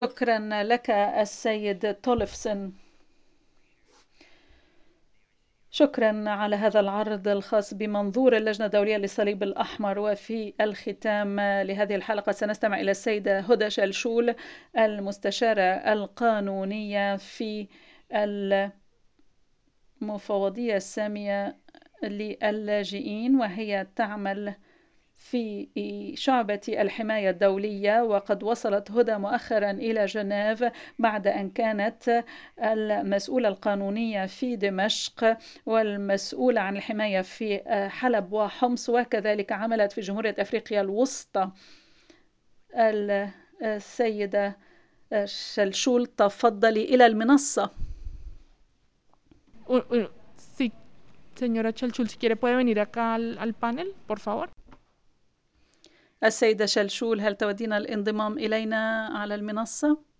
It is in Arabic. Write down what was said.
شكرا لك السيد تولفسن. شكرا على هذا العرض الخاص بمنظور اللجنة الدولية للصليب الأحمر. وفي الختام لهذه الحلقة سنستمع إلى السيدة هدى شلشول، المستشارة القانونية في المفوضية السامية للاجئين، وهي تعمل في شعبة الحماية الدولية. وقد وصلت هدى مؤخرا إلى جنيف بعد أن كانت المسؤولة القانونية في دمشق والمسؤولة عن الحماية في حلب وحمص، وكذلك عملت في جمهورية أفريقيا الوسطى. السيدة شلشول، تفضلي إلى المنصة. Sí, señora Chalchul, si quiere puede venir acá al panel, por favor. السيدة شلشول، هل تودين الانضمام إلينا على المنصة؟